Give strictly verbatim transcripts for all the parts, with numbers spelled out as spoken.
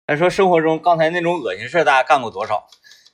他说生活中刚才那种恶心事大家干过多少？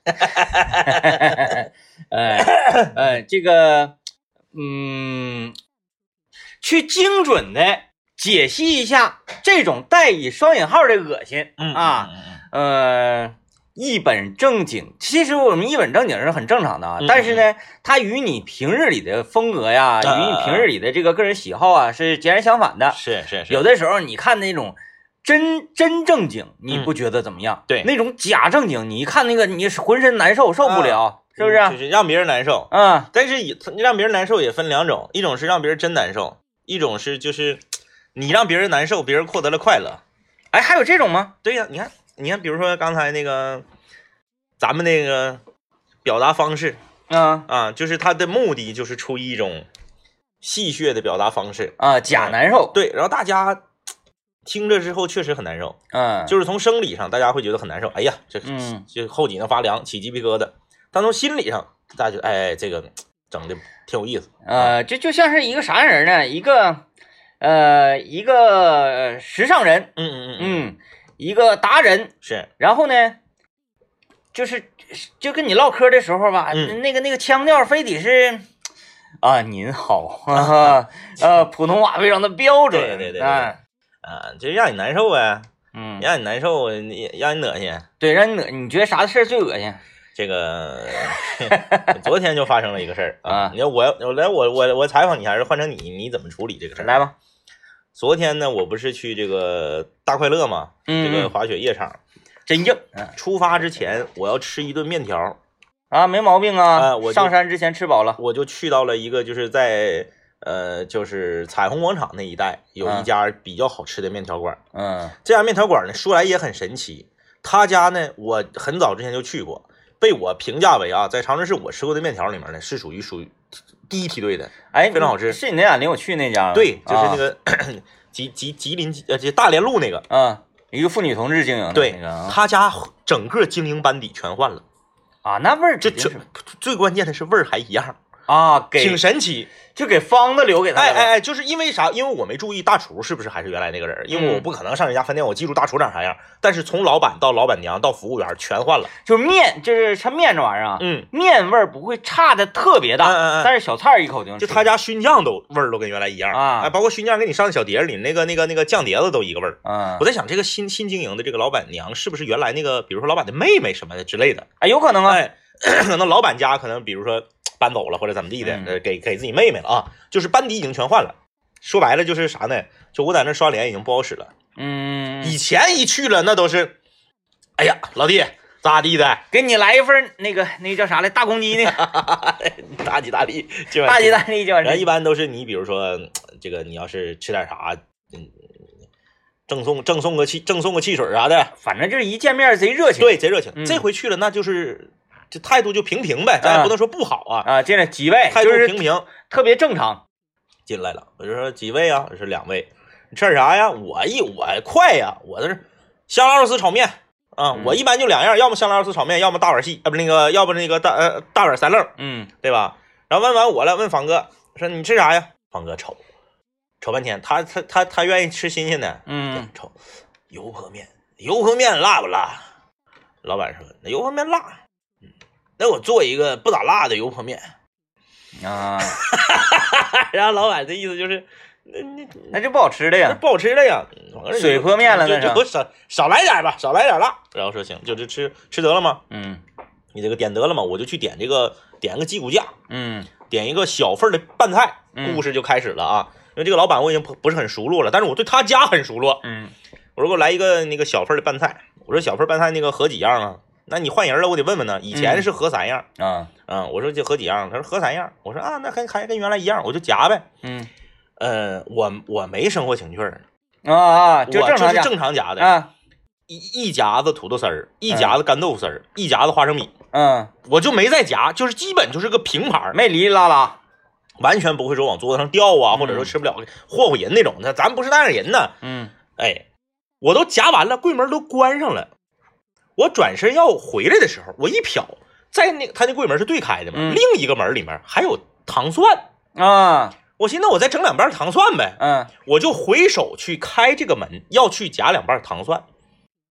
呃呃，这个嗯，去精准的解析一下这种带以双引号的恶心、 嗯啊，呃。一本正经，其实我们一本正经是很正常的啊， 嗯、 但是呢，它与你平日里的风格呀， 嗯、 与你平日里的这个个人喜好啊，是截然相反的。 是是是， 有的时候你看那种真真正经，你不觉得怎么样？ 嗯、对， 那种假正经，你一看那个你浑身难受，受不了， 嗯、 是不是？ 就是让别人难受。 嗯， 但是也让别人难受也分两种，一种是让别人真难受，一种是就是你让别人难受，别人获得了快乐。 哎，还有这种吗？ 对呀、啊，你看，你看，比如说刚才那个。咱们那个表达方式， 啊啊，就是他的目的就是出于一种戏谑的表达方式啊，假难受、 嗯，对，然后大家听着之后确实很难受， 嗯， 就是从生理上大家会觉得很难受，哎呀，这嗯， 这后脊梁发凉，起鸡皮疙瘩，但从心理上大家觉得，哎，这个整的挺有意思， 呃，这就像是一个啥人呢？一个呃，一个时尚人， 嗯嗯嗯嗯，一个达人是， 然后呢？就是就跟你唠嗑的时候吧， 嗯、 那个那个腔调非得是啊，您好啊，呃，普通话非常的标准， 对对对对， 啊， 啊，就让你难受呗， 嗯， 让你难受，你让你恶心， 对，让你恶，你觉得啥事儿最恶心？ 这个昨天就发生了一个事儿啊， 你要我我来我我我采访你，还是换成你，你怎么处理这个事儿？ 来吧。 昨天呢，我不是去这个大快乐嘛， 嗯、 这个滑雪夜场。 真硬！ 出发之前，我要吃一顿面条啊，没毛病啊。 啊，我上山之前吃饱了， 我就去到了一个就是在呃，就是彩虹广场那一带有一家比较好吃的面条馆。 嗯， 这家面条馆呢，说来也很神奇。他家呢，我很早之前就去过，被我评价为啊，在长春市我吃过的面条里面呢，是属于属于第一梯队的， 哎， 非常好吃。 是你那俩领我去那家吗？ 对，就是那个、啊、吉吉吉林呃，就大连路那个。 嗯。一个妇女同志经营的， 对， 那个啊、 他家整个精英班底全换了啊，那味儿就最最关键的是味儿还一样啊，给挺神奇， 就给方子留给他。 哎哎哎，就是因为啥？因为我没注意大厨是不是还是原来那个人，因为我不可能上人家饭店我记住大厨长啥样，但是从老板到老板娘到服务员全换了， 就是面，就是它面这玩意儿啊， 嗯， 面味儿不会差的特别大， 嗯嗯嗯， 但是小菜一口就就他家熏酱都味儿都跟原来一样啊， 哎，包括熏酱给你上的小碟里那个那个那个酱碟子都一个味儿啊。 我在想这个新新经营的这个老板娘是不是原来那个，比如说老板的妹妹什么的之类的？ 哎，有可能啊， 哎，可能老板家可能比如说搬走了或者怎么地的， 嗯、 给给自己妹妹了啊，就是班底已经全换了。说白了就是啥呢？就我在那刷脸已经不好使了。 嗯， 以前一去了那都是，哎呀，老弟咋地的？ 给你来一份那个那个叫啥来大公鸡那个，大吉大利， 大吉大利就完事。 人一般都是你比如说这个，你要是吃点啥，嗯，赠送赠送个汽赠送个汽水啥的， 反正就是一见面贼热情， 对，贼热情。 嗯、 这回去了那就是这态度就平平呗，咱也不能说不好啊。 啊，进来几位， 态度平平， 特别正常。 进来了，我就说几位啊？我说两位。你吃点啥呀？我一我快呀，我这是香辣肉丝炒面啊、嗯，我一般就两样，要么香辣肉丝炒面，要么大碗细，啊不那个，要不那个大呃大碗三愣， 嗯， 对吧？然后问完我了，问方哥说你吃啥呀？方哥瞅瞅半天，他他他他愿意吃新鲜的， 嗯， 瞅油泼面，油泼面辣不辣？老板说那油泼面辣，嗯，那我做一个不咋辣的油泼面啊。 然后老板的意思就是。那那那就不好吃的呀， 不好吃的呀， 水泼面了，那就就少少来点吧，少来点辣。然后说行，就是吃吃得了吗？ 嗯， 你这个点得了吗？我就去点这个，点个鸡骨架， 嗯， 点一个小份的拌菜。 嗯、 故事就开始了啊，因为这个老板我已经不不是很熟络了，但是我对他家很熟络。 嗯， 我说给我来一个那个小份的拌菜，我说小份拌菜那个合几样啊？那你换人了，我得问问呢。以前是合三样啊， 嗯，嗯我说这合几样？他说合三样。我说啊，那还还跟原来一样，我就夹呗。 嗯。 呃，我我没生活情趣儿啊啊，就正常夹，正常夹的啊， 一一夹子土豆丝儿，一夹子干豆腐丝儿，嗯、一夹子花生米， 嗯， 我就没再夹，就是基本就是个平盘， 没哩哩啦啦， 完全不会说往桌子上掉啊， 嗯、 或者说吃不了霍霍人那种的，咱不是那样人呢。 嗯， 哎，我都夹完了，柜门都关上了，我转身要回来的时候，我一瞟，在那他那柜门是对开的嘛， 嗯、 另一个门里面还有糖蒜啊。 我寻思我再整两瓣糖蒜呗， 嗯， 我就回手去开这个门，要去夹两瓣糖蒜，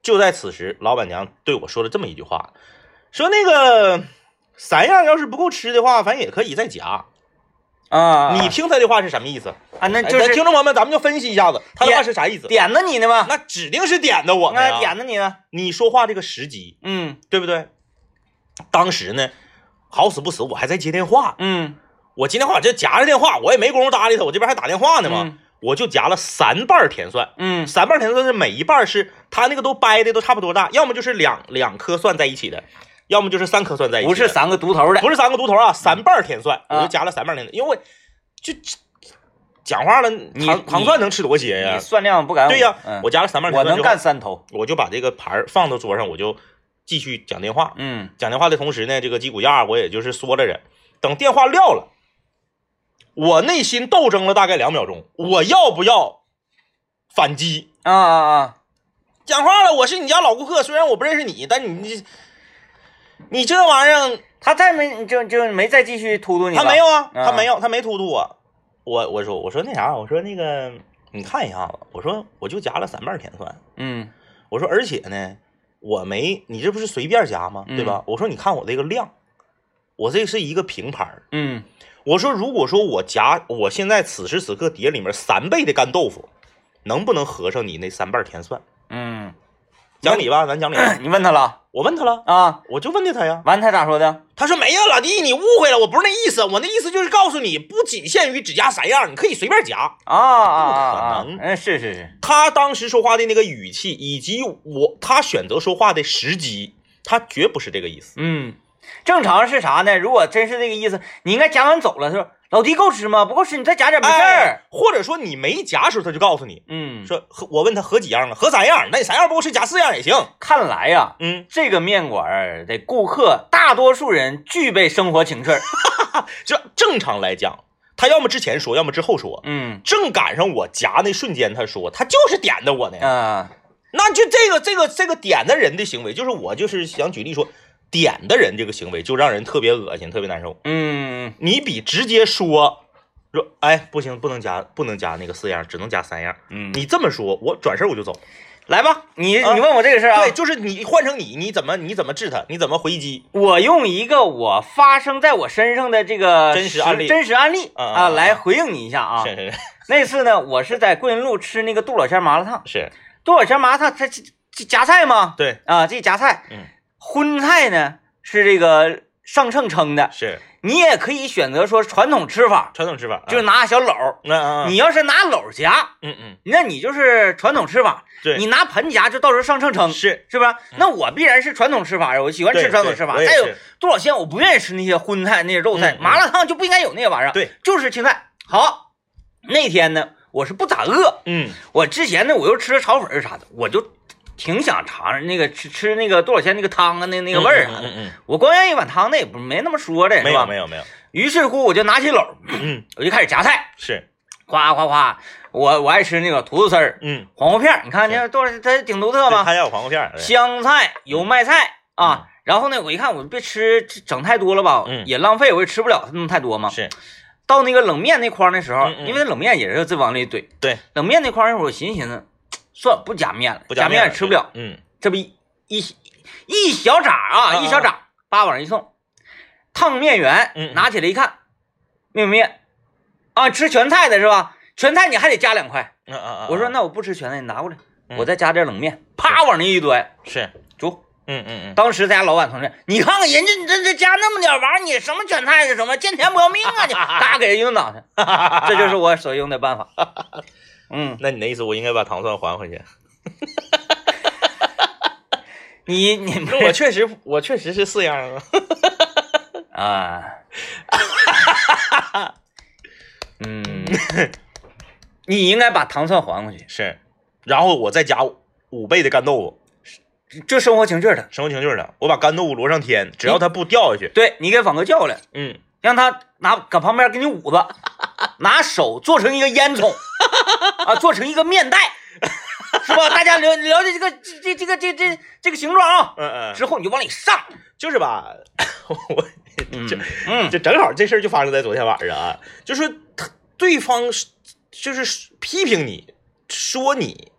就在此时，老板娘对我说了这么一句话，说那个三样要是不够吃的话，反正也可以再加。 啊， 你听他的话是什么意思啊？那就是、 哎、听众朋友们，咱们就分析一下子，他的话是啥意思？ 点的你呢吗？ 那指定是点的我呢呀， 那点的你呢？ 你说话这个时机， 嗯， 对不对？当时呢，好死不死，我还在接电话， 嗯， 我接电话这夹着电话，我也没工夫搭理他，我这边还打电话呢嘛， 嗯、 我就夹了三瓣甜蒜， 嗯， 三瓣甜蒜是每一瓣是它那个都掰的都差不多大，要么就是两两颗蒜在一起的。要么就是三颗蒜在一起， 不是三个独头的， 不是三个独头啊，三瓣甜蒜，我就夹了三瓣甜蒜，因为我就讲话了，糖糖蒜能吃多些呀？ 你蒜量不敢我。 对呀、 嗯， 我夹了三瓣甜蒜， 我能干三头， 我就把这个盘放到桌上，我就继续讲电话。 嗯， 讲电话的同时呢，这个鸡骨架我也就是缩着着，等电话撂了，我内心斗争了大概两秒钟，我要不要反击？ 啊啊啊！ 讲话了，我是你家老顾客，虽然我不认识你，但你你你这玩意儿， 他再没就就没再继续突突你。 他没有啊， 啊他没有，他没突突我。我我说我说那啥，我说那个你看一下子，我说我就夹了三瓣甜蒜， 嗯， 我说而且呢，我没你这不是随便夹吗？对吧？ 嗯、 我说你看我这个量，我这是一个平盘， 嗯， 我说如果说我夹我现在此时此刻碟里面三倍的干豆腐，能不能合上你那三瓣甜蒜？ 嗯， 讲理吧，咱讲理吧。 你问他了？ 我问他了啊， 我就问的他呀。 完他咋说的？ 他说没有，老弟，你误会了，我不是那意思，我那意思就是告诉你，不仅限于只夹三样，你可以随便夹。 啊啊啊！ 不可能， 嗯，是是是。 他当时说话的那个语气，以及我他选择说话的时机，他绝不是这个意思。 嗯，正常是啥呢？如果真是这个意思，你应该夹完走了，是吧？老弟够吃吗？不够吃，你再夹点没事儿、 哎。或者说你没夹的时候，他就告诉你， 嗯， 说我问他合几样啊？合三样，那你三样不够吃，夹四样也行。 看来呀， 嗯， 这个面馆的顾客大多数人具备生活情趣儿。 就正常来讲，他要么之前说，要么之后说。 嗯， 正赶上我夹那瞬间，他说他就是点的我呢。 啊， 那就这个这个这个点的人的行为，就是我就是想举例说。点的人这个行为就让人特别恶心，特别难受。 嗯， 你比直接说说，哎，不行，不能加，不能加那个四样，只能加三样。 嗯， 你这么说，我转身我就走。 来吧，你、 啊、 你问我这个事儿啊？ 对，就是你换成你，你怎么你怎么治他？你怎么回击？ 我用一个我发生在我身上的这个真实案例， 真实案例啊、 啊来回应你一下啊。 是是是。 那次呢，我是在桂林路吃那个杜老仙麻辣烫。 是。 杜老仙麻辣烫，它这夹菜吗？ 对。 啊，这夹菜。 嗯。 荤菜呢？是这个上秤称的， 是你也可以选择说传统吃法， 传统吃法就是拿小篓， 嗯嗯， 你要是拿篓夹， 嗯嗯， 那你就是传统吃法， 对， 你拿盆夹就到时候上秤称， 是是吧？那我必然是传统吃法，我喜欢吃传统吃法。再有杜老仙，我不愿意吃那些荤菜、那些肉菜，麻辣烫就不应该有那些玩意儿， 对， 就是青菜。好，那天呢，我是不咋饿， 嗯， 我之前呢我又吃了炒粉啥的，我就。挺想尝那个吃吃那个杜老仙那个汤啊，那那个味儿啊， 嗯嗯嗯， 我光愿意一碗汤，那也不没那么说的， 没有没有没有。 于是乎，我就拿起篓， 嗯， 我就开始夹菜， 是， 夸夸夸，我我爱吃那个土豆丝儿， 嗯， 黄瓜片，你看这杜老仙它顶独特吗？ 还有黄瓜片， 香菜、油麦菜啊，然后呢，我一看我别吃整太多了吧， 嗯， 也浪费，我也吃不了那么太多嘛。 是， 到那个冷面那筐的时候， 嗯嗯因为冷面也是自往里怼， 对， 冷面那筐那会儿我寻思寻思，算了，不夹面了， 不夹面吃不了， 嗯。 这不一一一小掌啊，一小掌，叭往上一送，烫面员拿起来一看，面不面啊？吃全菜的是吧？全菜你还得加两块。 嗯嗯嗯。 我说那我不吃全菜，你拿过来，我再加点冷面，啪往那一端， 是煮。 嗯嗯嗯。 当时咱家老板同志，你看看人家你这这加那么点玩意儿，你什么全菜是什么？见钱不要命啊你！嘎给人一顿打去，这就是我所用的办法。嗯， 那你的意思我应该把糖蒜还回去？ 你你我确实我确实是四样啊，啊，嗯，你应该把糖蒜还回去， 是，然后我再加五倍的干豆腐， 就生活情趣的， 生活情趣的，我把干豆腐摞上天，只要它不掉下去， 对你给访哥叫来， 嗯， 让他拿搁旁边给你捂着，拿手做成一个烟囱啊，做成一个面袋。是吧？大家了了解这个这这个这这这个形状啊， 嗯嗯， 之后你就往里上， 就是吧？我这嗯， 这正好这事儿就发生在昨天晚上啊，就是他对方就是批评你说你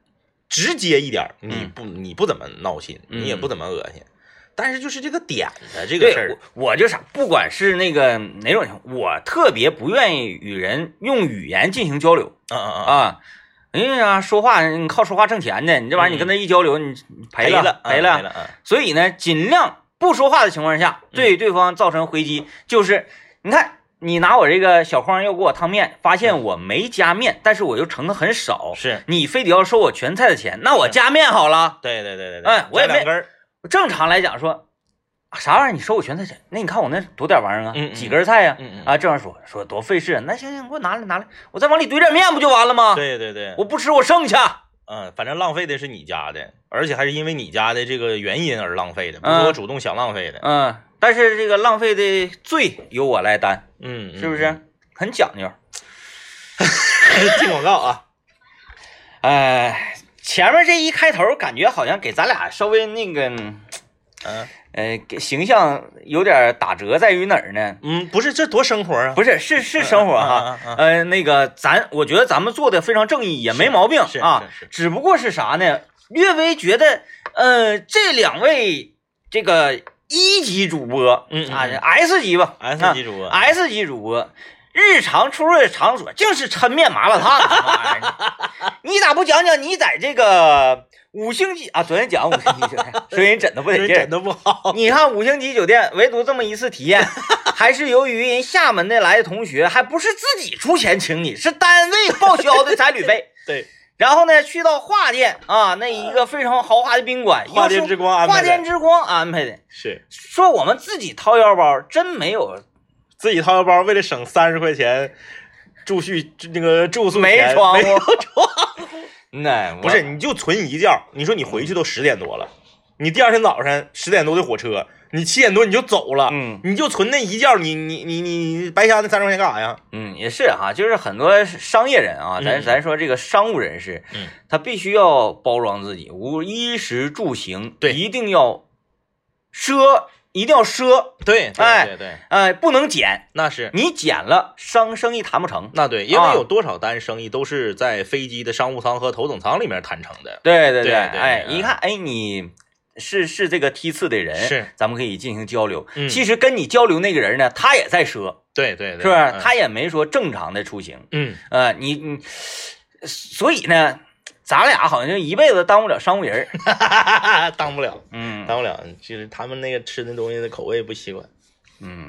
直接一点，你不你不怎么闹心，你也不怎么恶心。但是就是这个点的这个事儿， 我就啥，不管是那个哪种情况，我特别不愿意与人用语言进行交流。 啊啊啊！哎呀，说话你靠说话挣钱的，你这玩意儿你跟他一交流，你赔了赔了赔了。所以呢，尽量不说话的情况下，对对方造成回击，就是你看。你拿我这个小筐要给我烫面，发现我没加面，但是我又盛的很少， 是你非得要收我全菜的钱，那我加面好了。 对对对对对， 哎，我也没根。 正常来讲说，啥玩意儿你收我全菜钱？那你看我那多点玩意儿啊， 嗯嗯几根菜呀、啊？ 嗯嗯啊，这样说说多费事。那行行，给我拿来拿来，我再往里堆点面不就完了吗？ 对对对， 我不吃我剩下。 嗯，反正浪费的是你家的，而且还是因为你家的这个原因而浪费的，不是我主动想浪费的。 嗯，嗯但是这个浪费的罪由我来担。 嗯， 是不是？很讲究。 进广告啊！ 哎，前面这一开头，感觉好像给咱俩稍微那个， 嗯、 呃，呃，给形象有点打折，在于哪儿呢？ 嗯，不是，这多生活啊！ 不是，是是生活哈。 嗯嗯嗯、 呃，那个咱，我觉得咱们做的非常正义，也没毛病啊。 是是是只不过是啥呢？略微觉得，呃，这两位这个。一级主播， 嗯啊 ，S 级吧 ，S 级主播、 啊、，S 级主播，日常出入的场所竟是抻面麻辣烫，玩意儿你咋不讲讲你在这个五星级啊？昨天讲五星级酒店，所以人枕头不得劲， 枕头不好。 你看五星级酒店，唯独这么一次体验，还是由于人厦门的来的同学，还不是自己出钱请你，是单位报销的彩旅费。 对。 然后呢，去到华店啊，那一个非常豪华的宾馆， 华店之光安排的， 华店之光安排的， 是说我们自己掏腰包，真没有自己掏腰包，为了省三十块钱住宿那个住宿钱没窗户， 没有窗户， 那不是你就存一觉，你说你回去都十点多了，你第二天早上十点多的火车。你七点多你就走了， 嗯， 你就存那一觉，你你你你白瞎那三十块钱干啥呀？ 嗯，也是哈，就是很多商业人啊，咱、嗯、咱说这个商务人士， 嗯， 他必须要包装自己，无衣食住行， 对， 一定要奢，一定要奢， 对， 哎对对， 哎，不能减， 那是你减了，商生意谈不成。 那对，因为有多少单生意都是在飞机的商务舱和头等舱里面谈成的。 对对对， 哎，一看，哎，你。是是这个梯次的人， 是咱们可以进行交流。 嗯、 其实跟你交流那个人呢，他也在奢， 对对对， 是不是？ 嗯、 他也没说正常的出行。 嗯， 呃，你你，所以呢，咱俩好像就一辈子当不了商务人， 当不了， 嗯， 当不了。就是他们那个吃的东西的口味不习惯， 嗯，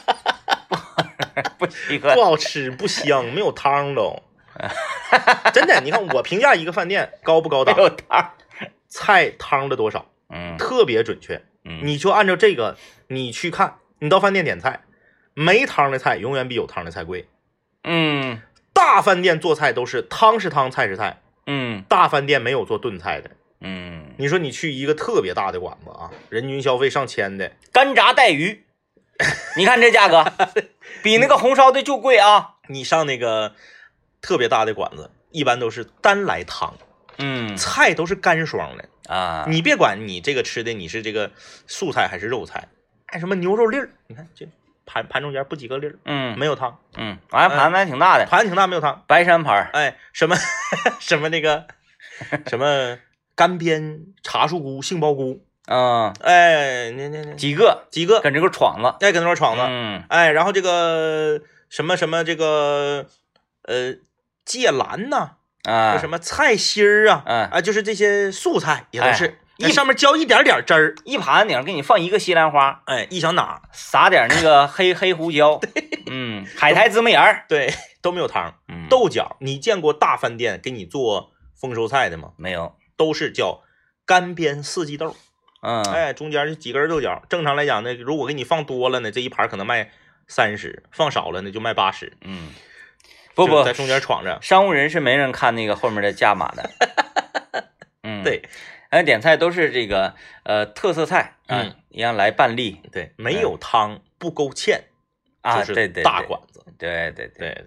不习惯， 不好吃，不香，没有汤都。真的，你看我评价一个饭店高不高档， 没有汤， 菜汤的多少。 嗯， 特别准确， 嗯， 你就按照这个，你去看，你到饭店点菜，没汤的菜永远比有汤的菜贵， 嗯， 大饭店做菜都是汤是汤，菜是菜， 嗯， 大饭店没有做炖菜的， 嗯， 你说你去一个特别大的馆子啊，人均消费上千的， 干炸带鱼，你看这价格，比那个红烧的就贵啊， 你上那个特别大的馆子，一般都是单来汤， 嗯， 菜都是干双的。 啊， 你别管你这个吃的你是这个素菜还是肉菜，哎，什么牛肉粒儿，你看这盘盘中间不几个粒儿， 嗯， 没有汤， 嗯，完了盘子还挺大的， 盘子挺大没有汤， 白山盘， 哎，什么什么那个什么干煸茶树菇、杏鲍菇， 嗯， 哎，那那那几个几个跟这个闯子， 哎，跟那块闯子， 嗯， 哎，然后这个什么什么这个呃芥兰呐。 啊， 什么菜心儿啊， 嗯啊，就是这些素菜也都是， 哎、 一上面浇一点点汁儿， 一盘顶上给你放一个西兰花， 哎，一小哪撒点那个黑黑胡椒，嗯，海苔芝麻盐儿， 对，都没有汤。 嗯， 豆角，你见过大饭店给你做丰收菜的吗？ 没有， 都是叫干煸四季豆， 嗯， 哎，中间就几根豆角。正常来讲呢，如果给你放多了呢，这一盘可能卖三十，放少了呢就卖八十， 嗯。不不， 在中间闯着。 商务人是没人看那个后面的价码的。嗯， 对， 哎，点菜都是这个呃特色菜，啊、 嗯， 一样来半粒。 对，没有汤不勾芡啊， 就是对对， 大馆子。 对对对对对，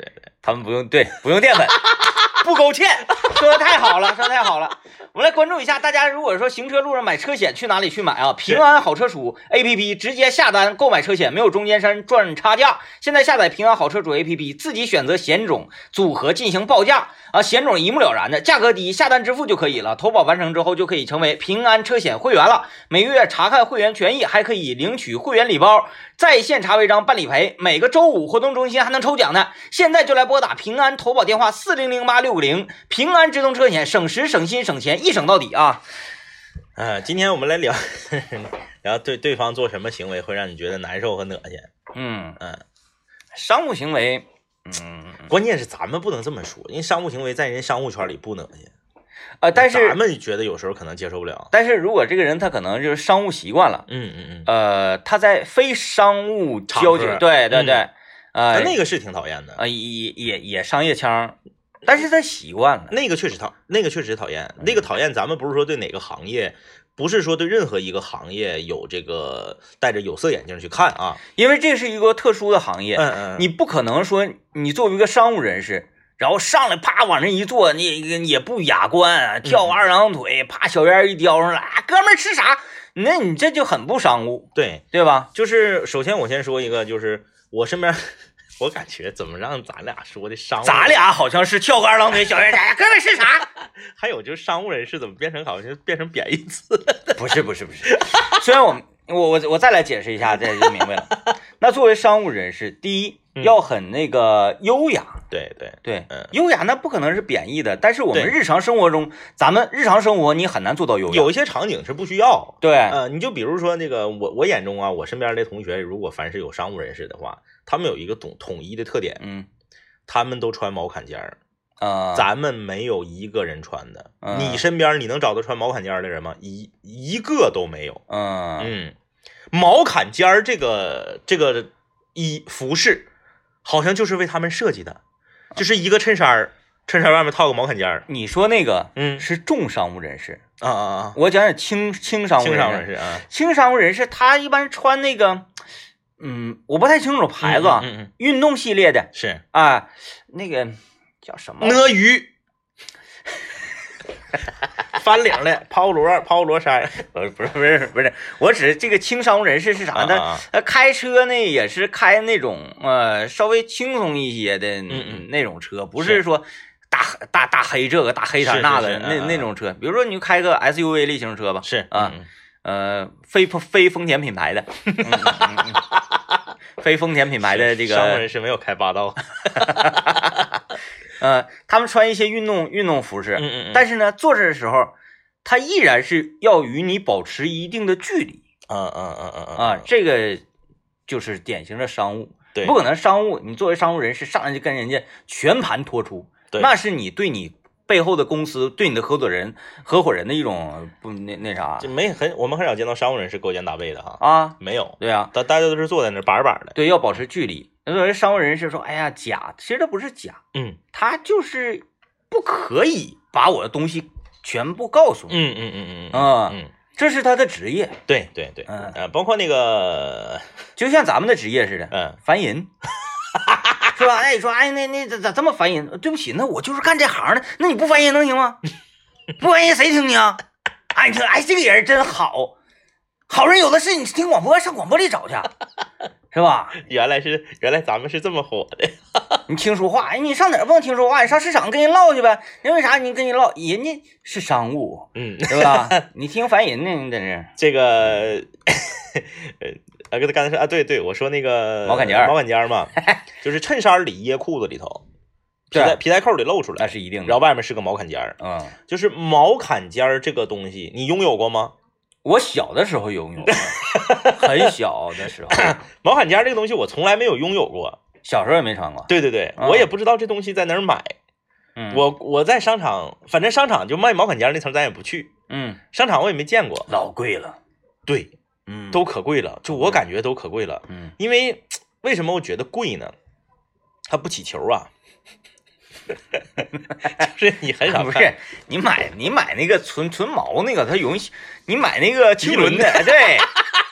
他们不用对不用淀粉，不勾芡，说的太好了，说的太好了。我们来关注一下，大家如果说行车路上买车险去哪里去买啊？平安好车主 A P P 直接下单购买车险，没有中间商赚差价。现在下载平安好车主 A P P， 自己选择险种组合进行报价啊，险种一目了然的，价格低，下单支付就可以了。投保完成之后就可以成为平安车险会员了，每个月查看会员权益，还可以领取会员礼包，在线查违章办理赔，每个周五活动中心还能抽奖呢。现在就来拨打平安投保电话四零零八六五零，平安直通车险，省时省心省钱，一省到底啊！ 呃，今天我们来聊聊对对方做什么行为会让你觉得难受和恶心。 嗯嗯，商务行为，嗯， 关键是咱们不能这么说，因为商务行为在人商务圈里不恶心。 呃，但是咱们觉得有时候可能接受不了。 但是如果这个人他可能就是商务习惯了， 嗯嗯嗯， 呃，他在非商务交接，对对对， 嗯、呃，那个是挺讨厌的， 呃，也也也商业腔。但是他习惯了， 那个确实讨，那个确实讨厌，那个讨厌。咱们不是说对哪个行业，不是说对任何一个行业有这个戴着有色眼镜去看啊， 因为这是一个特殊的行业， 嗯嗯， 你不可能说你作为一个商务人士，然后上来啪往那一坐，你也不雅观，跳二郎腿，啪小烟一叼上来，啊，哥们儿吃啥？那你这就很不商务， 对对吧？ 就是首先我先说一个，就是我身边。我感觉怎么让咱俩说的商务， 咱俩好像是跳个二郎腿，小人家哥们是啥？ 还有就是商务人士怎么变成好像变成贬义词？ 不是不是不是，虽然我我我我再来解释一下，这就明白了。那作为商务人士，第一要很那个优雅， 嗯、对对对， 嗯， 优雅那不可能是贬义的，但是我们日常生活中，咱们日常生活你很难做到优雅， 有一些场景是不需要。 对， 呃，你就比如说那个我我眼中啊，我身边的同学，如果凡是有商务人士的话。他们有一个统统一的特点， 嗯， 他们都穿毛坎肩儿， 啊， 咱们没有一个人穿的。 嗯、 你身边你能找到穿毛坎肩儿的人吗？一一个都没有。 嗯嗯，毛坎肩儿这个这个衣服饰，好像就是为他们设计的，就是一个衬衫，衬衫外面套个毛坎肩儿。 你说那个， 嗯， 是重商务人士啊啊啊！ 我讲讲轻轻商务轻商务人士啊， 轻商务人士他一般穿那个。嗯，我不太清楚牌子， 嗯嗯， 运动系列的是啊，那个叫什么？ 鳄鱼，翻领的抛罗抛罗衫， 不是不是不是不是，我指这个轻商务人士是啥呢？ 啊呃，开车呢也是开那种呃稍微轻松一些的嗯那种车，不是说大大大黑这个大黑色那个那那种车。比如说你就开个 S U V 类型车吧， 是啊。呃，非非丰田品牌的，嗯嗯嗯、非丰田品牌的这个商务人士没有开霸道， 呃，他们穿一些运动运动服饰， 嗯嗯嗯， 但是呢，坐着的时候，他依然是要与你保持一定的距离， 嗯嗯嗯嗯嗯啊，这个就是典型的商务， 对， 不可能商务，你作为商务人士上来就跟人家全盘托出， 对， 那是你对你。背后的公司对你的合伙人、合伙人的一种不那那啥， 就没很我们很少见到商务人士勾肩搭背的哈啊， 没有， 对啊， 大大家都是坐在那板板的， 对，要保持距离。有的商务人士说：“哎呀，假，其实他不是假， 嗯， 他就是不可以把我的东西全部告诉你， 嗯嗯嗯嗯嗯嗯， 这是他的职业， 对对对， 嗯呃，包括那个， 就像咱们的职业似的， 嗯， 烦人。”是吧？哎，你说，哎，那那咋咋这么烦人？对不起，那我就是干这行的，那你不烦人能行吗？不烦人谁听你啊？哎，你说，哎，这个人真好，好人有的是，你听广播上广播里找去，是吧？ 原来是原来咱们是这么火的。 你听说话，哎，你上哪儿不能听说话？你上市场跟人唠去呗。因为啥？你跟人唠，人家是商务， 嗯， 对吧？你听烦人呢，你在这这个，呃，刚才说啊，对对，我说那个毛坎肩毛坎肩嘛，就是衬衫里掖裤子里头，皮带皮带扣得露出来， 那是一定的。 然后外面是个毛坎肩儿， 嗯， 就是毛坎肩儿这个东西，你拥有过吗？ 我小的时候拥有，很小的时候， 毛坎肩儿这个东西我从来没有拥有过， 小时候也没穿过。 对对对， 嗯、 我也不知道这东西在哪儿买。 嗯， 我我在商场，反正商场就卖毛坎肩那层咱也不去。 嗯， 商场我也没见过， 老贵了。 对， 嗯， 都可贵了，就我感觉都可贵了。 嗯， 因为为什么我觉得贵呢？它不起球啊。就是你很少看， 不是你买你买那个纯纯毛那个，它容易你买那个轻轮的，对，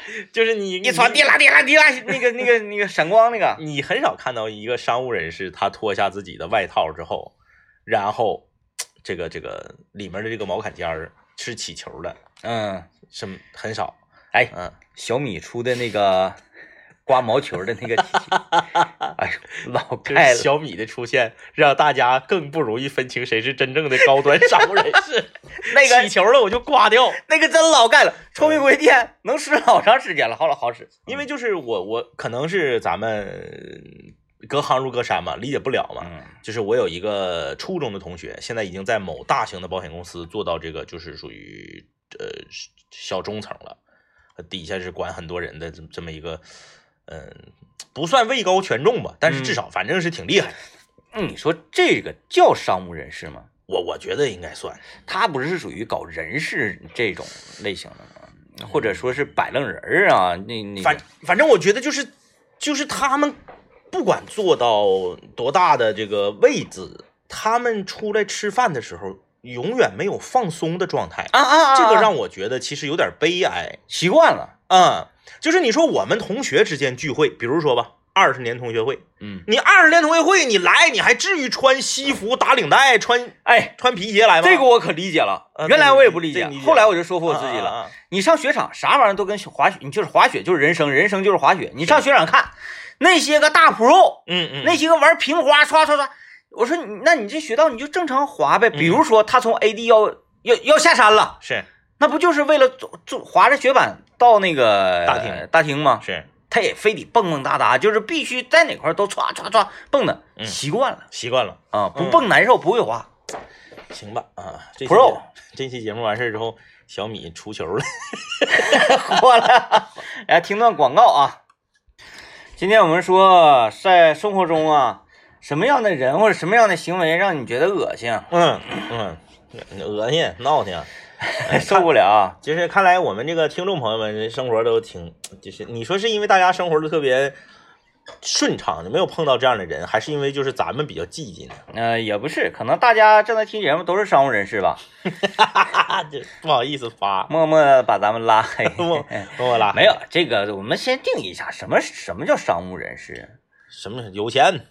就是你一传滴啦滴啦滴啦，那个那个那个闪光那个， 你很少看到一个商务人士他脱下自己的外套之后，然后这个这个里面的这个毛坎肩儿是起球的， 嗯， 是很少。 哎， 嗯， 小米出的那个刮毛球的那个，哎呦，老盖了。 小米的出现让大家更不容易分清谁是真正的高端商务人士。 那个起球了我就刮掉， 那个真老盖了，臭玫瑰店能使老长时间了，好老好使。 因为就是我我可能是咱们隔行如隔山嘛，理解不了嘛。 嗯， 就是我有一个初中的同学，现在已经在某大型的保险公司做到这个就是属于呃小中层了。底下是管很多人的这么一个，嗯、呃，不算位高权重吧，但是至少反正是挺厉害。 嗯，你说这个叫商务人士吗？ 我我觉得应该算， 他不是属于搞人事这种类型的吗？或者说是摆愣人啊？那那反反正我觉得就是就是他们不管做到多大的这个位置，他们出来吃饭的时候。永远没有放松的状态啊啊啊！ 这个让我觉得其实有点悲哀， 习惯了， 嗯，就是你说我们同学之间聚会，比如说吧，二十年同学会， 嗯， 你二十年同学会，你来，你还至于穿西服打领带，穿哎穿皮鞋来吗？ 这个我可理解了， 啊、 原来我也不理解， 解后来我就说服我自己了。 啊啊啊你上雪场啥玩意儿都跟滑雪，你就是滑雪就是人生，人生就是滑雪。你上雪场看那些个大 pro， 嗯嗯， 那些个玩平滑刷刷刷。我说你，那你这雪道你就正常滑呗。比如说他从 A D 要要要下山了， 是， 那不就是为了走走滑着雪板到那个大厅大厅吗？ 是， 他也非得蹦蹦哒哒，就是必须在哪块都歘歘歘蹦的， 嗯、 习惯了， 习惯了啊，不蹦难受，不会滑。 行吧，啊，这 Pro 这期节目完事之后，小米出球了， 火了。来听段广告啊。今天我们说在生活中啊。什么样的人或者什么样的行为让你觉得恶心？ 嗯嗯，恶心闹挺， 受不了。 就是看来我们这个听众朋友们生活都挺，就是你说是因为大家生活都特别顺畅，没有碰到这样的人，还是因为就是咱们比较积极呢？ 呃，也不是，可能大家正在听节目都是商务人士吧。 不好意思发， 默默把咱们拉黑， 默默拉黑。 没有这个，我们先定义一下什么什么叫商务人士？ 什么有钱？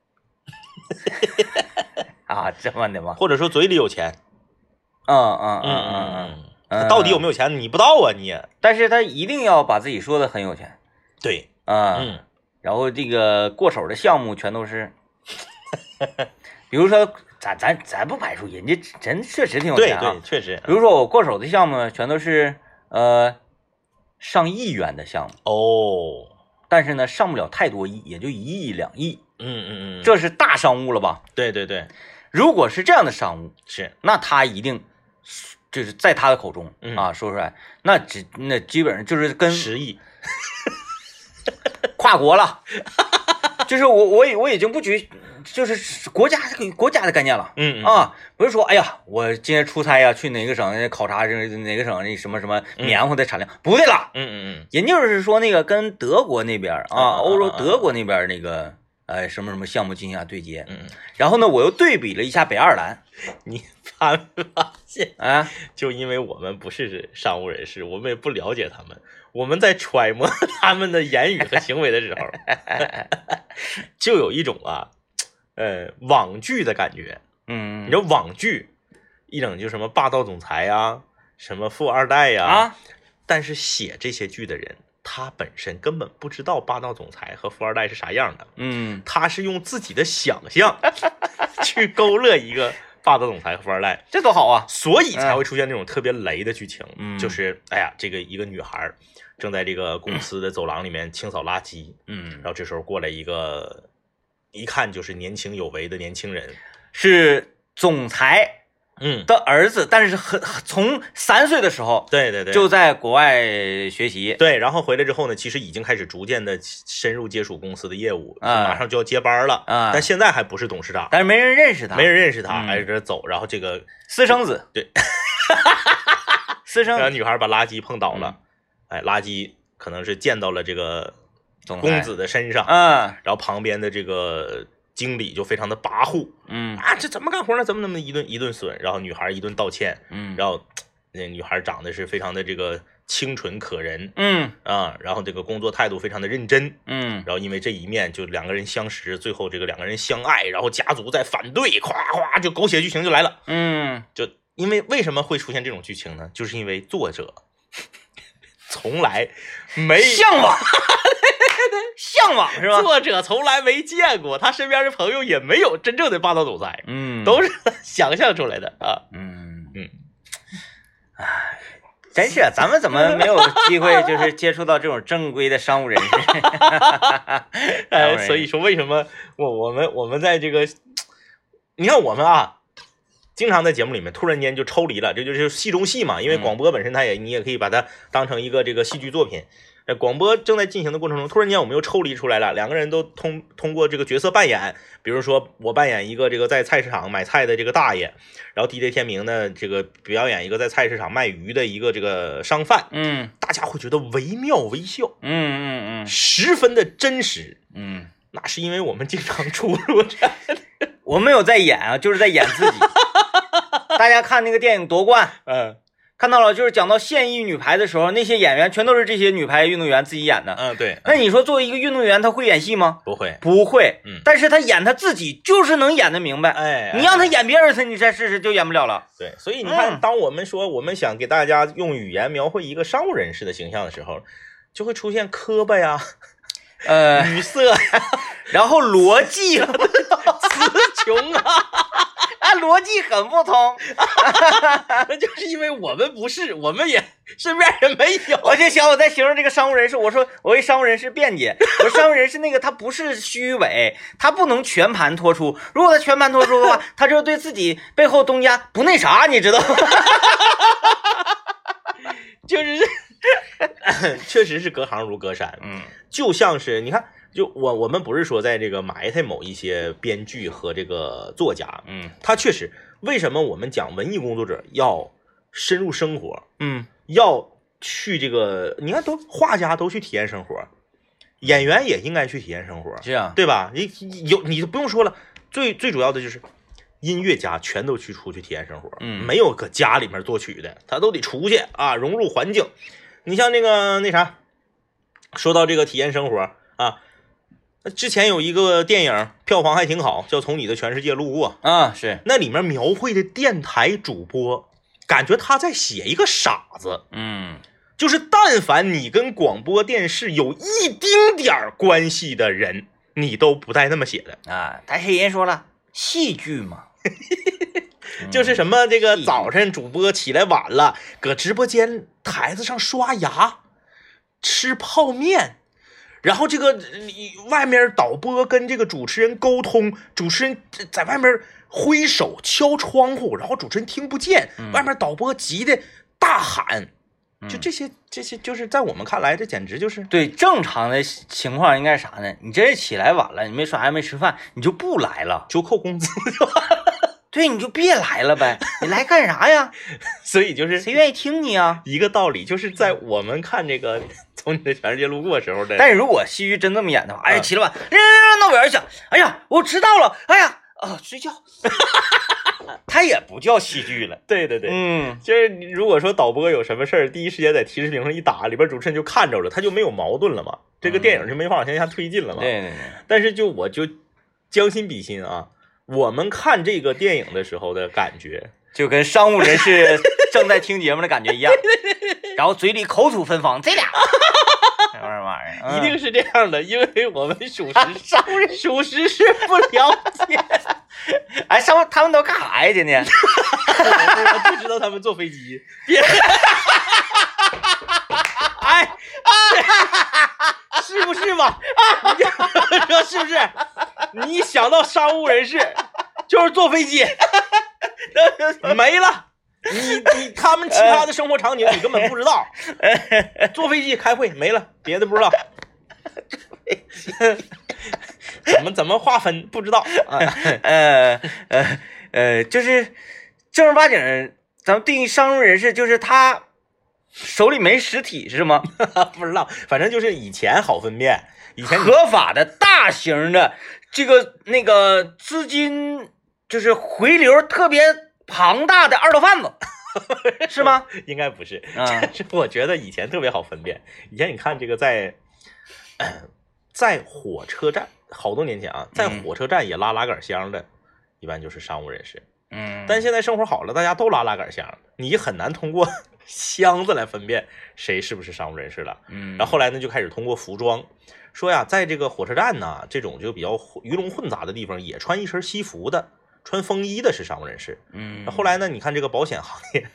啊，这么的吗？ 或者说嘴里有钱， 嗯嗯嗯嗯嗯，到底有没有钱你不知道啊你？ 但是他一定要把自己说的很有钱， 对， 啊， 嗯， 然后这个过手的项目全都是，比如说咱咱咱不排除人家真确实挺有钱啊， 对对，确实。 比如说我过手的项目全都是呃上亿元的项目哦， 但是呢上不了太多亿，也就一亿两亿。 嗯嗯嗯， 这是大商务了吧？ 对对对， 如果是这样的商务， 是那他一定就是在他的口中、 嗯、 啊说出来，那只那基本上就是跟十亿跨国了，就是我我我已经不举就是国家这个国家的概念了， 嗯啊，不是说哎呀我今天出差呀去哪个省考察这哪个省那什么什么棉花的产量、嗯、不对了， 嗯嗯嗯， 人就是说那个跟德国那边啊、 啊欧洲德国那边那个。呃，什么什么项目进行下对接， 嗯， 然后呢，我又对比了一下北爱尔兰， 你发没发现啊？ 就因为我们不是商务人士，我们也不了解他们，我们在揣摩他们的言语和行为的时候，就有一种啊，呃，网剧的感觉。 嗯， 你知道网剧一整就什么霸道总裁呀，什么富二代呀， 啊， 但是写这些剧的人。他本身根本不知道霸道总裁和富二代是啥样的， 嗯， 他是用自己的想象去勾勒一个霸道总裁和富二代， 这多好啊！ 所以才会出现那种特别雷的剧情， 嗯， 就是哎呀，这个一个女孩正在这个公司的走廊里面清扫垃圾， 嗯， 然后这时候过来一个一看就是年轻有为的年轻人， 是总裁。 嗯的儿子，但是很从三岁的时候， 对对对， 就在国外学习， 对，然后回来之后呢，其实已经开始逐渐的深入接触公司的业务， 啊、 马上就要接班了啊， 但现在还不是董事长， 但是没人认识他， 没人认识他， 嗯、 挨着走，然后这个私生子， 对， 私生子， 然后女孩把垃圾碰倒了，嗯、哎，垃圾可能是溅到了这个公子的身上， 嗯， 然后旁边的这个。经理就非常的跋扈， 嗯啊，这怎么干活呢？怎么那么一顿一顿损？然后女孩一顿道歉， 嗯， 然后那女孩长得是非常的这个清纯可人， 嗯啊，然后这个工作态度非常的认真， 嗯， 然后因为这一面就两个人相识，最后这个两个人相爱，然后家族在反对，咵咵就狗血剧情就来了。 嗯， 就因为为什么会出现这种剧情呢？就是因为作者从来没向往，向往是吧？ 作者从来没见过，他身边的朋友也没有真正的霸道总裁， 嗯， 都是想象出来的啊。 嗯嗯， 唉，真是咱们怎么没有机会就是接触到这种正规的商务人士？ 哎，所以说为什么我我们我们在这个，你看我们啊。经常在节目里面突然间就抽离了，这就是戏中戏嘛。因为广播本身它也，你也可以把它当成一个这个戏剧作品。呃，广播正在进行的过程中，突然间我们又抽离出来了，两个人都通通过这个角色扮演，比如说我扮演一个这个在菜市场买菜的这个大爷，然后 D J 天明呢这个表演一个在菜市场卖鱼的一个这个商贩， 嗯， 大家会觉得惟妙惟肖， 嗯嗯嗯， 十分的真实， 嗯， 那是因为我们经常出入这。 我没有在演啊，就是在演自己。大家看那个电影夺冠， 嗯， 看到了，就是讲到现役女排的时候，那些演员全都是这些女排运动员自己演的。 嗯，对。 那你说作为一个运动员，他会演戏吗？ 不会， 不会。 嗯， 但是他演他自己，就是能演得明白。 哎， 你让他演别人，他你再试试就演不了了。 对，所以你看， 嗯、 当我们说我们想给大家用语言描绘一个商务人士的形象的时候，就会出现磕巴呀。 呃， 语塞， 然后逻辑词穷啊， 啊，逻辑很不通， 那就是因为我们不是，我们也身边也没有。 我就想我在形容这个商务人士，我说我为商务人士辩解，我说商务人士那个他不是虚伪，他不能全盘托出，如果他全盘托出的话，他就对自己背后东家不那啥，你知道吗？ 就是确实是隔行如隔山， 嗯， 就像是你看，就我我们不是说在这个埋汰某一些编剧和这个作家， 嗯， 他确实为什么我们讲文艺工作者要深入生活， 嗯， 要去这个，你看都画家都去体验生活，演员也应该去体验生活， 是啊， 对吧？你有你不用说了，最最主要的就是。音乐家全都去出去体验生活， 嗯， 没有搁家里面作曲的，他都得出去啊，融入环境。你像那个那啥，说到这个体验生活啊，之前有一个电影票房还挺好，叫《从你的全世界路过》 啊，是那里面描绘的电台主播，感觉他在写一个傻子， 嗯， 就是但凡你跟广播电视有一丁点儿关系的人，你都不带那么写的啊。但是人说了，戏剧嘛。 就是什么这个早晨主播起来晚了，搁直播间台子上刷牙吃泡面，然后这个外面导播跟这个主持人沟通，主持人在外面挥手敲窗户，然后主持人听不见，外面导播急的大喊，就这些这些就是在我们看来这简直就是对。正常的情况应该是啥呢？你这起来晚了，你没刷牙没吃饭，你就不来了， 就扣工资就完了。 对，你就别来了呗，你来干啥呀？ 所以就是谁愿意听你啊？ 一个道理，就是在我们看这个从你的全世界路过时候的。 但是如果戏剧真这么演的话，哎呀，起来晚，那我要想，哎呀，我迟到了，哎呀，啊，睡觉，他也不叫戏剧了。 对对对， 嗯， 就是如果说导播有什么事儿，第一时间在提示屏上一打，里边主持人就看着了，他就没有矛盾了嘛，这个电影就没法往前下推进了嘛。 对对对。 但是就我就将心比心啊。我们看这个电影的时候的感觉， 就跟商务人士正在听节目的感觉一样，然后嘴里口吐芬芳，这俩这玩意儿玩意儿一定是这样的，因为我们属实商务人属实是不了解。 哎，商务他们都干啥呀？今天我就知道他们坐飞机。别，哎，是不是吧？你说是不是？你一想到商务人士，就是坐飞机，没了。你你他们其他的生活场景你根本不知道，坐飞机开会没了，别的不知道。怎么怎么划分不知道啊？ 呃呃呃，就是正儿八经，咱们定义商务人士就是他手里没实体是吗？ 不知道，反正就是以前好分辨，以前合法的大型的这个那个资金就是回流特别庞大的二道贩子。 是吗？ 应该不是， 嗯， 但是我觉得以前特别好分辨。以前你看这个在，在火车站，好多年前啊，在火车站也拉拉杆箱的，一般就是商务人士。 嗯， 但现在生活好了，大家都拉拉杆箱，你很难通过箱子来分辨谁是不是商务人士了。 嗯， 然后后来呢，就开始通过服装，说呀，在这个火车站呢，这种就比较鱼龙混杂的地方，也穿一身西服的、穿风衣的是商务人士。 嗯， 后来呢，你看这个保险行业，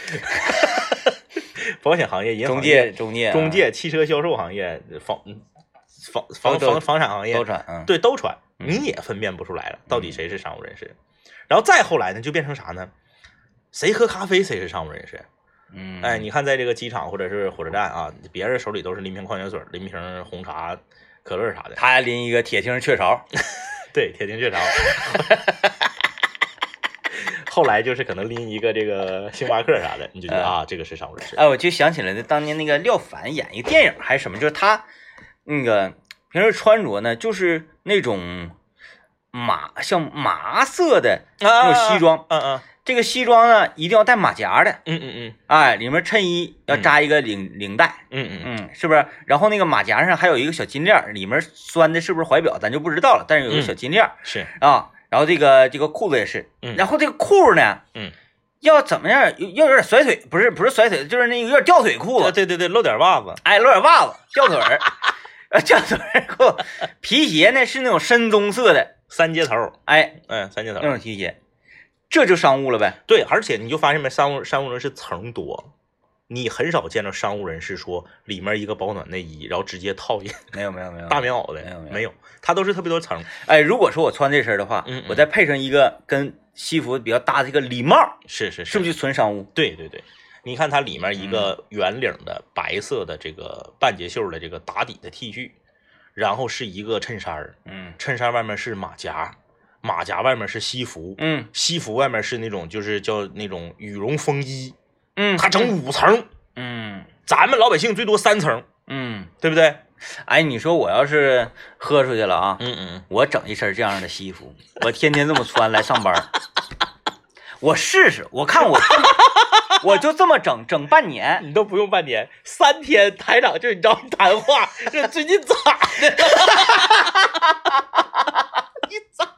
保险行业、银行中业、 介、中介、 中介、汽车销售行业、房房房房房产行业都穿，嗯， 对，都穿，你也分辨不出来了，到底谁是商务人士。然后再后来呢，就变成啥呢？谁喝咖啡谁是商务人士。 嗯， 哎，你看在这个机场或者是火车站啊，别人手里都是拎瓶矿泉水、拎瓶红茶、可乐啥的， 他还拎一个铁听雀巢， 对，铁听雀巢。后来就是可能拎一个这个星巴克啥的，你就觉得啊，这个是商务人士。 哎，我就想起来当年那个廖凡演一个电影还是什么，就是他那个平时穿着呢，就是那种麻像麻色的那种西装， 嗯嗯， 这个西装呢一定要带马甲的， 嗯嗯嗯， 哎，里面衬衣要扎一个领领带， 嗯嗯嗯，是不是？然后那个马甲上还有一个小金链，里面拴的是不是怀表，咱就不知道了，但是有个小金链， 是啊。然后这个这个裤子也是，然后这个裤呢， 嗯， 要怎么样？要有点甩腿，不是不是甩腿，就是那个有点吊腿裤子， 对对对，露点袜子， 哎，露点袜子，吊腿儿，呃，吊腿儿裤，皮鞋呢是那种深棕色的三接头， 哎， 嗯，三接头那种皮鞋，这就商务了呗。 对，而且你就发现没，商务商务人士层多。你很少见到商务人士说里面一个保暖内衣，然后直接套一没有没有没有大棉袄的， 没有没有， 没有，他都是特别多层。 哎，如果说我穿这身的话， 嗯嗯我再配上一个跟西服比较搭的一个礼帽， 是是是， 是不是就纯商务？ 对对对，你看它里面一个圆领的白色的这个半截袖的这个打底的 T 恤，然后是一个衬衫， 嗯， 衬衫外面是马甲，马甲外面是西服， 嗯， 西服外面是那种就是叫那种羽绒风衣， 嗯， 它整五层。 嗯， 咱们老百姓最多三层， 嗯， 对不对？ 哎，你说我要是喝出去了啊， 嗯嗯， 我整一身这样的西服，我天天这么穿来上班，我试试，我看我这么，我就这么整整半年， 你都不用半年，三天台长就你找你谈话，这最近咋的了？你咋？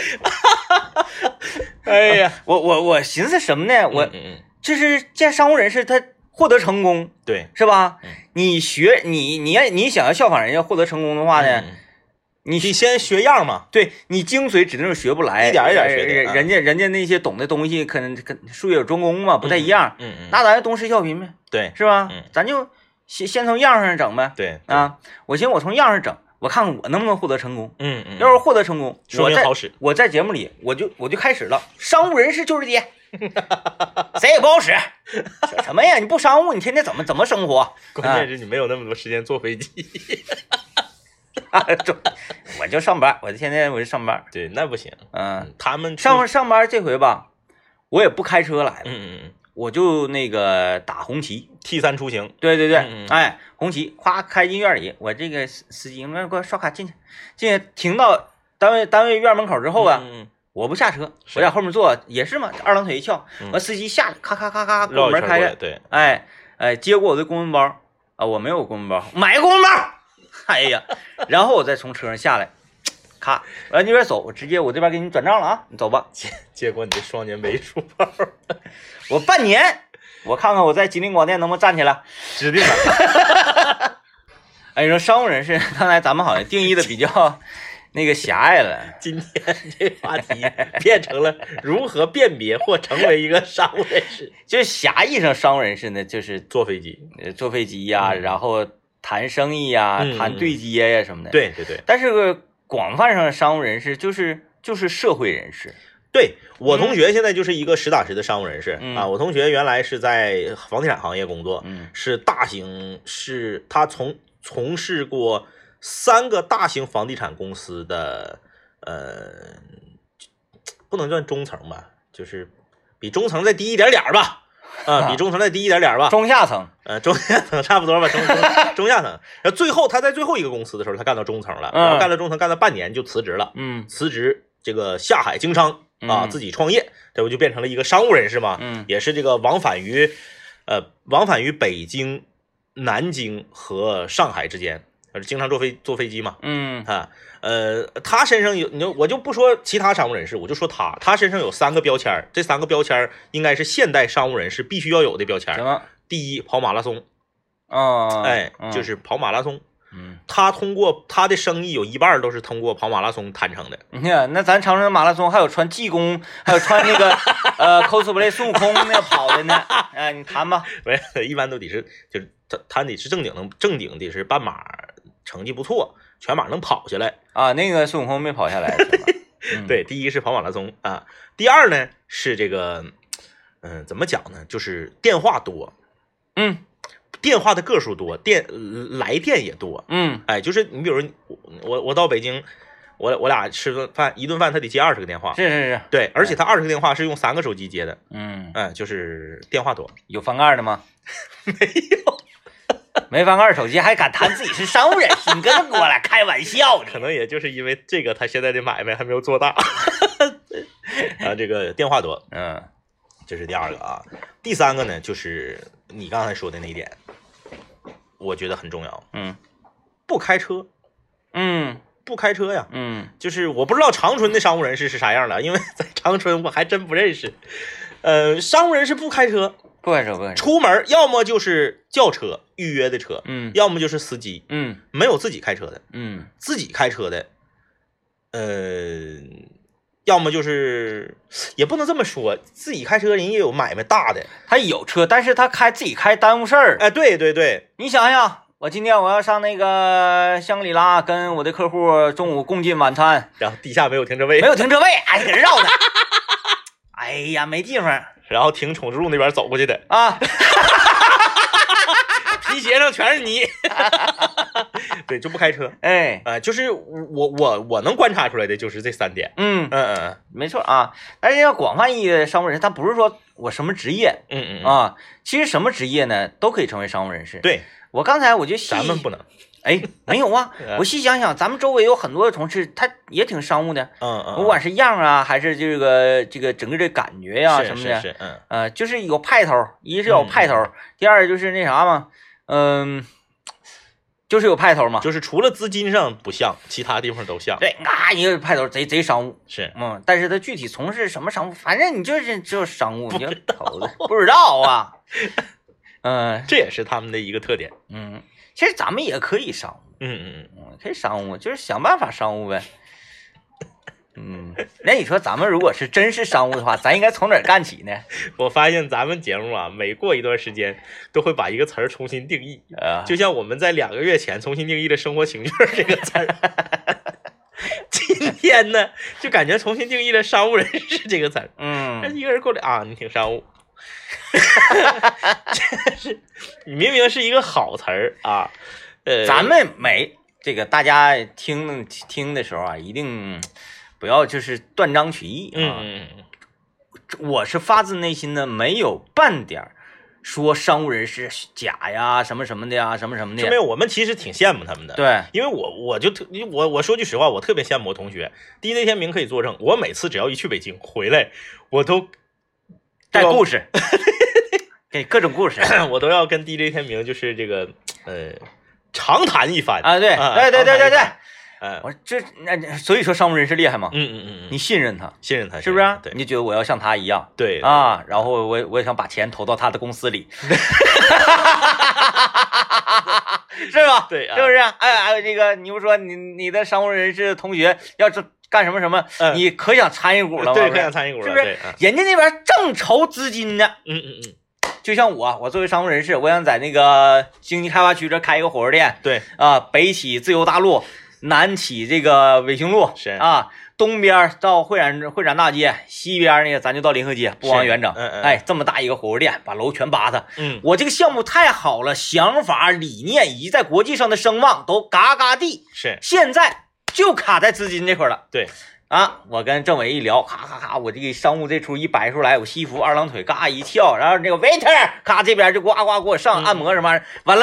哎呀， 我我我寻思什么呢？我。 嗯嗯就是见商务人士他获得成功， 对， 是吧？ 嗯、 你学你你要你想要效仿人家获得成功的话呢， 嗯、你得先学样嘛。 对你精髓指定是学不来， 一点一点学的。人家人家那些懂的东西，可能跟术业有专攻嘛，不太一样。 嗯嗯， 那咱就东施效颦呗， 对， 是吧？ 嗯， 咱就先先从样上整呗。 对啊，我寻思我从样上整，我看看我能不能获得成功。 嗯嗯， 要是获得成功， 说明好使。 我在节目里我就我就开始了，商务人士就是爹。谁也不好使，什么呀？你不商务，你天天怎么怎么生活？ 关键是你没有那么多时间坐飞机。 啊，就我就上班，我就天天我就上班。 对，那不行。 嗯， 他们上上班这回吧，我也不开车来了， 嗯嗯嗯， 我就那个打红旗 T 三出行。 对对对， 嗯嗯哎，红旗，夸开进院里，我这个司机，那给我刷卡进去，进去停到单位单位院门口之后啊。 嗯嗯我不下车，我在后面坐，也是嘛，二郎腿一翘，完、嗯、司机下来，咔咔咔咔，给我门开开， 对， 哎哎，接过我的公文包啊，我没有公文包，买个公文包，哎呀，然后我再从车上下来，咔，往那边走，我直接我这边给你转账了啊，你走吧。 接接过你的双年杯书包， 我半年，我看看我在吉林广电能不能站起来， 指定了。 哎，你说商务人士，刚才咱们好像定义的比较。那个狭隘了， 今天这话题变成了如何辨别或成为一个商务人士。 就是狭义上商务人士呢，就是坐飞机， 呃，坐飞机呀、啊嗯，然后谈生意呀、啊嗯， 谈对接呀、啊、什么的。 对对对。 但是广泛上的商务人士就是就是社会人士。 对，我同学现在就是一个实打实的商务人士、 嗯、 啊。我同学原来是在房地产行业工作， 嗯， 是大型，是他从从事过。三个大型房地产公司的，呃，不能算中层吧，就是比中层再低一点点吧，啊，比中层再低一点点吧， 中下层， 呃，中下层差不多吧，中中中下层。然后最后他在最后一个公司的时候，他干到中层了，然后干了中层干了半年就辞职了， 嗯， 辞职这个下海经商啊，自己创业，这不就变成了一个商务人士嘛？ 嗯， 也是这个往返于呃往返于北京、南京和上海之间，经常坐飞坐飞机嘛。 嗯啊，呃，他身上有，你就我就不说其他商务人士，我就说他，他身上有三个标签，这三个标签应该是现代商务人士必须要有的标签。 什么？ 第一，跑马拉松。 哦， 哎， 嗯、 就是跑马拉松。 嗯， 他通过他的生意有一半都是通过跑马拉松谈成的。 你看，那咱长春马拉松还有穿济公，还有穿那个呃 cosplay 孙悟空那个跑的呢。哎，你谈吧。 没，一般都得是就是他他得是正经能正经的是半马成绩不错，全马能跑下来啊。那个孙悟空没跑下来。嗯、 对，第一是跑马拉松啊，第二呢是这个，嗯、呃，怎么讲呢？就是电话多， 嗯。 电话的个数多，电来电也多， 嗯， 哎，就是你比如我我到北京，我我俩吃顿饭，一顿饭他得接二十个电话， 是是是， 对，而且他二十个电话是用三个手机接的， 嗯， 哎，就是电话多。 有翻盖的吗？ 没有， 没翻盖手机还敢谈自己是商务人士？你跟他过来开玩笑呢？ 可能也就是因为这个，他现在的买卖还没有做大，啊，这个电话多， 嗯， 这是第二个啊，第三个呢，就是你刚才说的那一点。我觉得很重要， 嗯， 不开车， 嗯， 不开车呀， 嗯， 就是我不知道长春的商务人士是啥样的，因为在长春我还真不认识，呃，商务人士不开车， 不开车，不开车， 出门要么就是轿车预约的车， 嗯， 要么就是司机， 嗯， 没有自己开车的， 嗯， 自己开车的，呃，要么就是也不能这么说，自己开车人也有买卖大的， 他有车，但是他开自己开耽误事儿。 哎，对对对， 你想想，我今天我要上那个香格里拉，跟我的客户中午共进晚餐， 然后地下没有停车位， 没有停车位，哎，搁这绕呢，哎呀，没地方， 然后停宠之路那边走过去的啊， 皮鞋上全是泥，对，就不开车， 哎， 呃，就是我我我能观察出来的就是这三点， 嗯嗯嗯， 没错啊。但是要广泛意义的商务人士，他不是说我什么职业， 嗯嗯啊，其实什么职业呢都可以成为商务人士。 对， 我刚才我就细， 咱们不能， 哎，没有啊，我细想想，咱们周围有很多的同事，他也挺商务的， 嗯嗯， 不管是样啊，还是这个这个整个这感觉呀、啊、什么的， 是是，嗯， 呃，就是有派头，一是有派头，嗯、第二就是那啥嘛，嗯。就是有派头嘛， 就是除了资金上不像，其他地方都像。 对，啊，一个派头贼贼商务是， 嗯，但是他具体从事什么商务，反正你就是就是商务，你就头子不知道啊。嗯、呃， 这也是他们的一个特点。 嗯，其实咱们也可以商务， 嗯嗯嗯，可以商务，就是想办法商务呗。嗯，那你说咱们如果是真是商务的话，咱应该从哪儿干起呢？ 我发现咱们节目啊，每过一段时间都会把一个词儿重新定义， 呃， 就像我们在两个月前重新定义了生活情趣这个词儿，今天呢就感觉重新定义了商务人士这个词儿。 嗯， 一个人过来啊，你挺商务，是你明明是一个好词儿啊，呃， 咱们每这个大家听听的时候啊，一定。不要就是断章取义啊！ 嗯， 我是发自内心的，没有半点说商务人士假呀、什么什么的呀、什么什么的。 就没有，我们其实挺羡慕他们的。 对， 因为我我就特我我说句实话，我特别羡慕我同学。D J 天明可以作证，我每次只要一去北京回来，我都带故事，给各种故事， 我都要跟 D J 天明就是这个呃长谈一番啊！对， 啊、 对对对对对。 哎， 我这那所以说商务人士厉害嘛， 嗯嗯嗯， 你信任他， 信任他， 是不是？ 对， 你就觉得我要像他一样， 对啊，然后我我也想把钱投到他的公司里，是吧？ 对， 是不是？哎哎，这个你不说你你的商务人士同学要是干什么什么， 嗯、 你可想参与股了吗？ 对，可想参与股了， 是不是？人家那边正筹资金呢， 嗯嗯嗯。 就像我，我作为商务人士，我想在那个经济开发区这开一个火锅店， 对啊，北起自由大路。南起这个纬星路是啊，东边到会展会展大街，西边那个咱就到临河街，不往远整。 嗯嗯， 哎，这么大一个火锅店，把楼全扒它。 嗯， 我这个项目太好了，想法、理念以及在国际上的声望都嘎嘎地。 是， 现在就卡在资金这块了。 对啊，我跟政委一聊，咔咔咔，我这个商务这出一摆出来，我西服二郎腿嘎一翘，然后那个 waiter 咔这边就呱呱给我上按摩什么玩意儿，完了。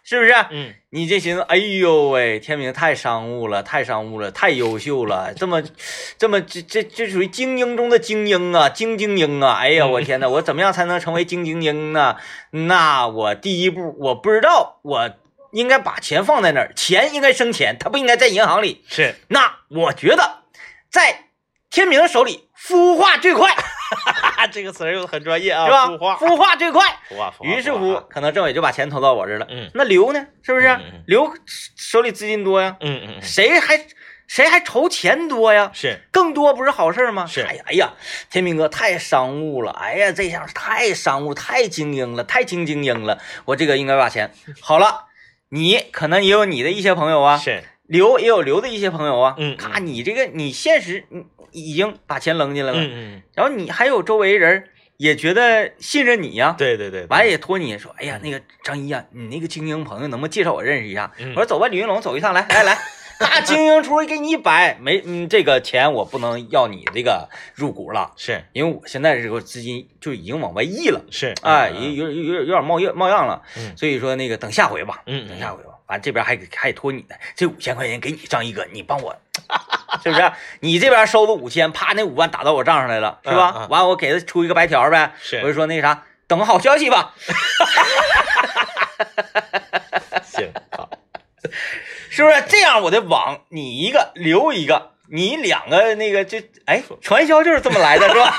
是不是？ 嗯， 你这寻思，哎呦喂，天明太商务了，太商务了，太优秀了，这么，这么这这这属于精英中的精英啊，精精英啊！哎呀，我天呐，我怎么样才能成为精精英呢？那我第一步，我不知道，我应该把钱放在哪儿？钱应该生钱，它不应该在银行里。 是， 那我觉得在天明手里孵化最快。 这个词儿用的很专业啊， 是吧？ 孵化， 孵化最快。 孵化， 于是乎，可能政委就把钱投到我这儿了。 嗯， 那刘呢？是不是？ 嗯嗯、 刘手里资金多呀。 嗯嗯嗯。 谁还谁还筹钱多呀？ 是， 更多不是好事吗？ 是。 哎呀哎呀，天明哥太商务了。哎呀，这下太商务，太精英了，太精精英了。我这个应该把钱好了。你可能也有你的一些朋友啊。 是。 刘也有刘的一些朋友啊。 嗯。 看你这个，你现实你已经把钱扔进来了。 嗯嗯。 然后你还有周围人也觉得信任你呀。 对对对。 完也托你说，哎呀，那个张一啊，你那个精英朋友能不能介绍我认识一下？ 嗯、 我说走吧，李云龙走一趟，来来来，大精英出给你一百，没嗯，这个钱我不能要你这个入股了， 是因为我现在这个资金就已经往外溢了， 是， 哎，有有有有有点冒样冒样了， 嗯， 所以说那个等下回吧， 嗯， 等下回吧。完这边还还托你的，这五千块钱给你张一哥，你帮我，是不是？你这边收的五千，啪，那五万打到我账上来了，是吧？ 嗯嗯、 完我给他出一个白条呗， 是， 我就说那啥，等好消息吧。 行，好， 是不是这样？我的网你一个留一个，你两个那个就哎，传销就是这么来的，是吧？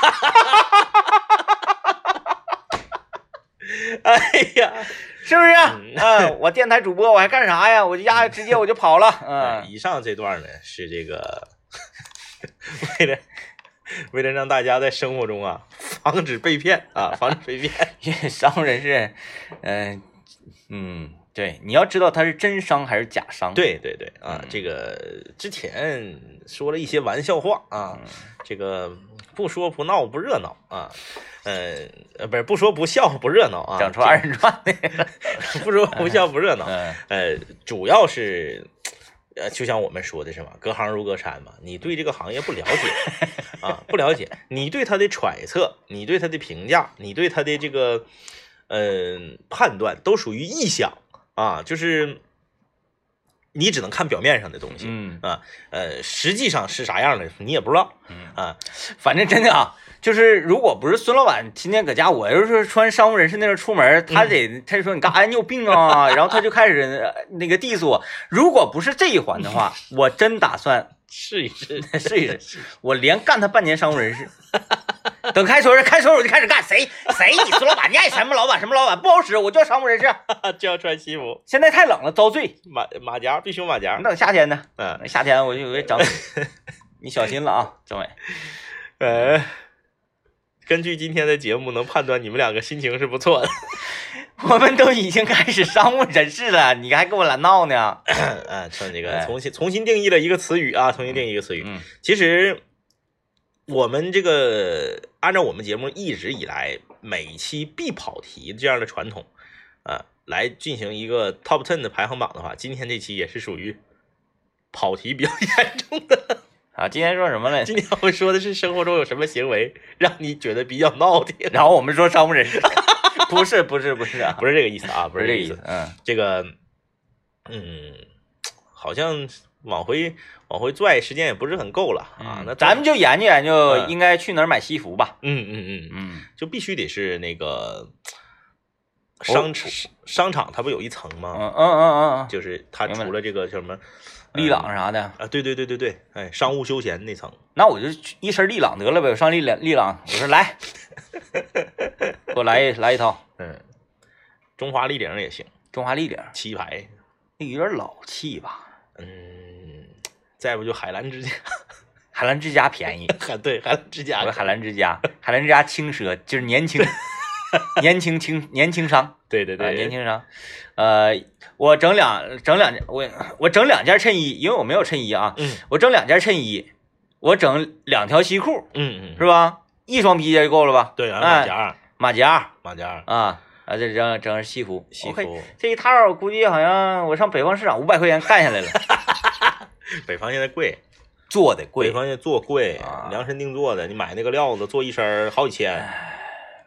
哎呀。 是不是？嗯、啊，我电台主播我还干啥呀？我就压直接我就跑了。嗯， 以上这段呢是这个为了为了让大家在生活中啊防止被骗啊，防止被骗。 商务人士，嗯、呃、嗯，对，你要知道他是真商还是假商。 对对对啊，这个之前说了一些玩笑话啊，嗯、这个不说不闹不热闹啊。呃呃，不是不说不笑不热闹啊， 整出二人转的， 不说不笑不热闹。 嗯、 呃，主要是，呃，就像我们说的是嘛，隔行如隔山嘛。你对这个行业不了解啊，不了解，你对他的揣测，你对他的评价，你对他的这个呃判断，都属于臆想啊，就是你只能看表面上的东西， 嗯啊，呃，实际上是啥样的你也不知道， 嗯啊， 反正真的啊。就是如果不是孙老板天天搁家，我要是穿商务人士那种出门，他得、嗯、他就说你干啥你有病啊，然后他就开始那个 diss 我。如果不是这一环的话，我真打算试一试试一试，我连干他半年商务人士。等开除开除我就开始干，谁谁你孙老板，你爱什么老板什么老板不好使，我就要商务人士， 就要穿西服。 现在太冷了，遭罪。 马马甲必须马甲。 等夏天呢？ 嗯， 夏天我就以为整你小心了啊，政委。 呃。根据今天的节目能判断你们两个心情是不错的。 我们都已经开始商务人士了，你还跟我懒闹呢？ 啊，趁这个重新重新定义了一个词语啊，重新定义一个词语。 嗯， 其实我们这个按照我们节目一直以来每期必跑题这样的传统啊，来进行一个 top ten 的排行榜的话，今天这期也是属于跑题比较严重的。 啊，今天说什么了？ 今天我们说的是生活中有什么行为让你觉得比较闹挺， 然后我们说商务人士，不是不是不是啊， 不是这个意思啊，不是这个意思， 嗯， 这个，嗯，好像往回往回拽时间也不是很够了啊， 嗯、 那咱们就研究研究应该去哪儿买西服吧， 嗯嗯嗯嗯， 就必须得是那个商场、哦、商场它不有一层吗？ 嗯嗯嗯嗯， 就是它除了这个叫什么。 利朗啥的啊，对对对对对，哎，商务休闲那层， 那我就一身利朗得了呗，我上利朗利朗，我说来，给我来一来一套， 嗯，中华立领也行， 中华立领旗牌， 那有点老气吧， 嗯，再不就海澜之家， 海澜之家便宜， 对，海澜之家， 我海澜之家，海澜之家轻奢就是年轻，年轻轻年轻商。 对对对、呃， 年轻商，呃，我整两整两件，我我整两件衬衣，因为我没有衬衣啊， 嗯， 我整两件衬衣，我整两条西裤， 嗯嗯， 是吧？一双皮鞋就够了吧？ 对，马甲， 哎、马甲， 马甲啊啊，这整整西服， 西服， okay, 这一套我估计好像我上北方市场五百块钱干下来了。 北方现在贵， 做的贵， 北方现在做贵， 啊、 量身定做的，你买那个料子做一身好几千。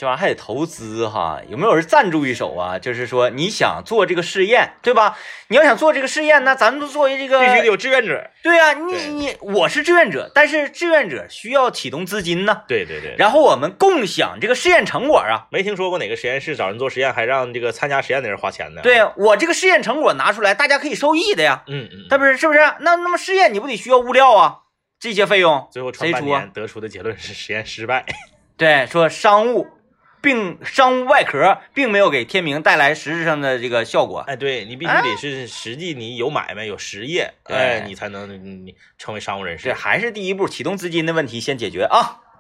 这玩意儿还得投资哈，有没有人赞助一手啊？就是说你想做这个试验，对吧？你要想做这个试验，那咱们都作为这个必须得有志愿者。 对啊，你你我是志愿者，但是志愿者需要启动资金呢。 对对对。 然后我们共享这个实验成果啊。 没听说过哪个实验室找人做实验还让这个参加实验的人花钱的。 对啊，我这个实验成果拿出来，大家可以受益的呀。 嗯嗯， 是不是？是不是？那那么试验你不得需要物料啊？这些费用最后传半年得出的结论是实验失败。 对，说商务并商务外壳并没有给天明带来实质上的这个效果。 哎，对你必须得是实际你有买卖有实业，哎，你才能你成为商务人士。 这还是第一步，启动资金的问题先解决啊。